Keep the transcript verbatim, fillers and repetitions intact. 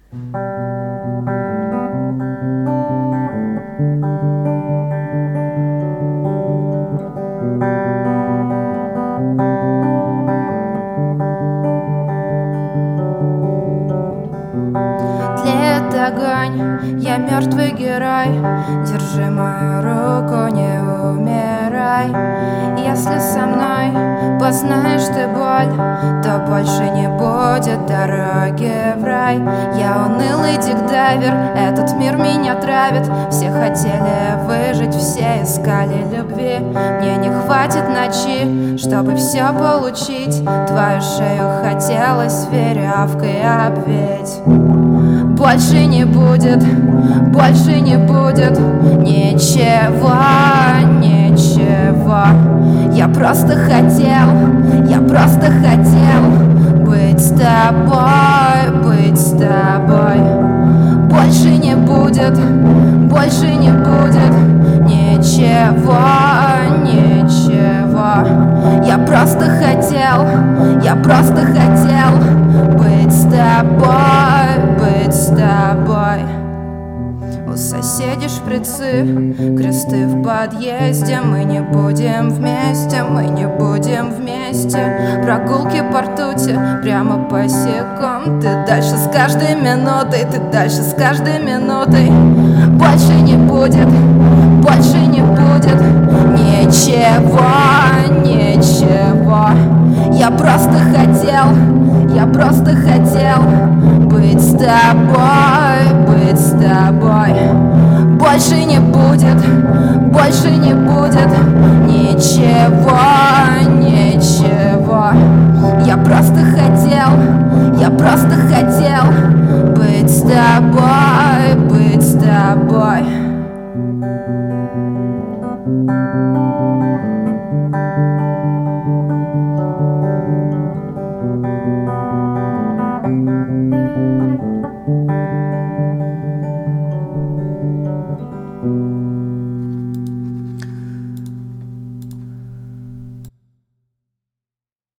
Огонь, я мертвый герой, держи мою руку, не умирай. Если со мной познаешь ты боль, то больше не будет дороги в рай. Я унылый дикдайвер, этот мир меня травит. Все хотели выжить, все искали любви. Мне не хватит ночи, чтобы все получить. Твою шею хотелось веревкой обвить. Больше не будет, больше не будет ничего, ничего. Я просто хотел, я просто хотел быть с тобой, быть с тобой. Больше не будет, больше не будет ничего, ничего. Я просто хотел, я просто хотел быть с тобой, быть с тобой. У соседей шприцы, кресты в подъезде. Мы не будем вместе, мы не будем вместе. Прогулки по ртути, прямо по секунд. Ты дальше с каждой минутой, ты дальше с каждой минутой. Больше не будет, больше не будет ничего, ничего. Я просто хотел, я просто хотел быть с тобой, быть с тобой. Больше не будет, больше не будет ничего,